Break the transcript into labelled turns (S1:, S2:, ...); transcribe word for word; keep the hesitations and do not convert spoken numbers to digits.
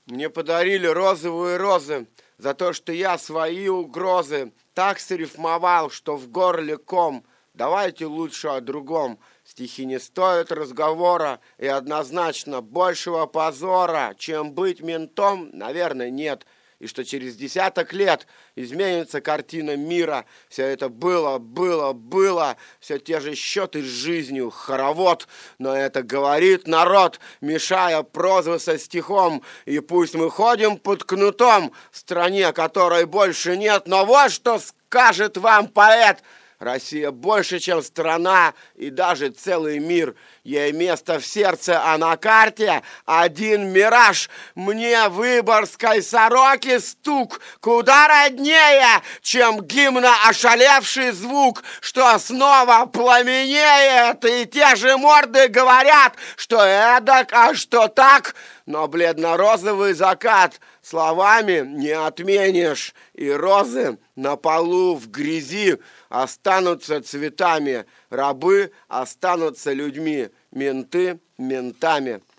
S1: Мне подарили розовые розы за то, что я свои угрозы так срифмовал, что в горле ком. Давайте лучше о другом. Стихи не стоят разговора, и однозначно большего позора, чем быть ментом, наверное, нет. И что через десяток лет изменится картина мира. Все это было, было, было, все те же счеты с жизнью, хоровод. Но это говорит народ, мешая прозу со стихом. И пусть мы ходим под кнутом в стране, которой больше нет. Но вот что скажет вам поэт. Россия больше, чем страна и даже целый мир. Ей место в сердце, а на карте один мираж. Мне выборгской сороки стук куда роднее, чем гимна ошалевший звук, что снова пламенеет. И те же морды говорят, что эдак, а что так. Но бледно-розовый закат словами не отменишь. И розы на полу в грязи останутся цветами, рабы останутся людьми, менты ментами.